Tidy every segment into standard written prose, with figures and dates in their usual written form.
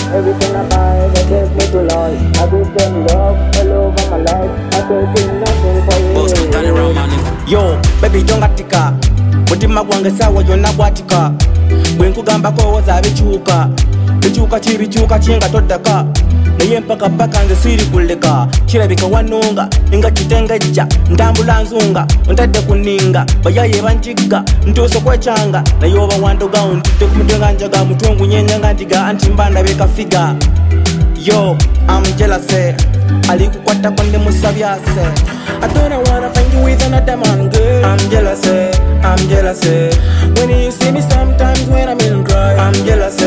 Everything I buy, they take me to life. I give them love all over my life. I take nothing for you. Boss, turn around, my nigga. Yo, baby jongatika mutima gwange sawa yonna gwatika bwe nkugambako woza bikyuka kibikyuka kinga toddaka naye mpaka nze siri kuleka kirabika wanonga nga kitengejja ntambula nzunga ontadde ku nninga bayaye banjigga ntuuse kwekyanga naye oba wandoga ontidde ku mutwe nga njaga mutungu nyenyanga ntiga anti mba ndabeka figa. Yo, I'm jealous, ali kukwatako ndi musabyase. I don't wanna find you with another man, girl. I'm jealous, When you see me sometimes when I'm in cry, I'm jealous,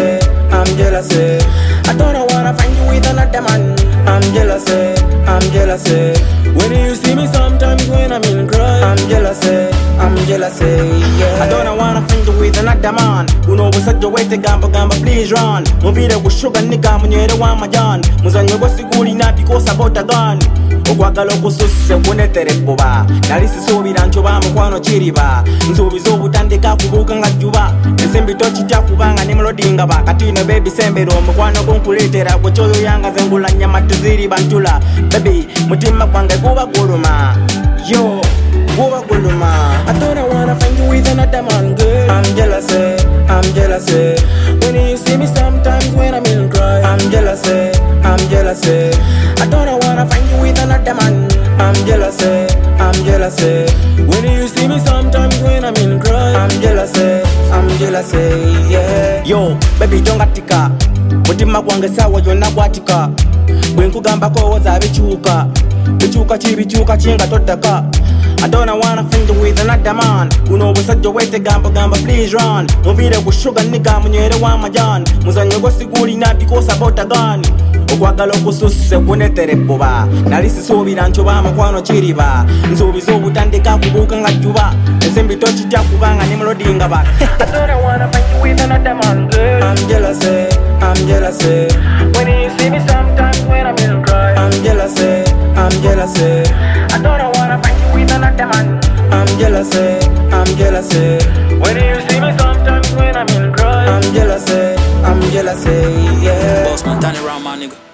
I don't wanna find you with another man. I'm jealous, When you see me sometimes when I'm in cry, I'm jealous, yeah. I don't wanna find you with another man. Uno busajja wete gamba please run. Muvire kushuga nigga munywere w'amajan. Muzanyo gwasigulina because about a gun. Okwagala okususse kunetere bbuba nali sisuubira ncuba mukwano kiriba nsuubiza obutandika kubuuka nga jjuba ensembi tokitya kubanga ne mulodinga bakatino bebi sembera omukwano gunkuleetera gwe kyoyo yanga zengula nnyama teziriba ntula bebi mutima gwange guba guluma yo guba guluma. I don't wanna find you with another man, girl. I'm jealous, When you see me sometimes when I'm in cry, I'm jealous, I don't wanna find you with another man. I'm jealous, When you see me sometimes when I'm in cry, I'm jealous, yeah. Yo, baby jongatika mutima gwange sawa yonna gwatika bwe nkugambako woza bikyuka kibikyuka kinga toddaka. I don't wanna find you with another man. Uno obusajja wete gamba please run. Muvire kushuga nigga munywere w'amajan. Muzanyo gwasigulina because about a gun. Okwagala okususse kunetere bbuba nali sisuubira ncuba mukwano kiriba nsuubiza obutandika kubuuka nga jjuba ensembi tokitya kubanga ne mulodinga ba. I don't wanna find you with another man, girl. I'm jealous, When you see me sometimes when I'm in cry, I'm jealous, I don't wanna find you with another man. I'm jealous, When you see me sometimes when I'm in cry, I'm jealous, yeah. Boss, man, turn around, my nigga.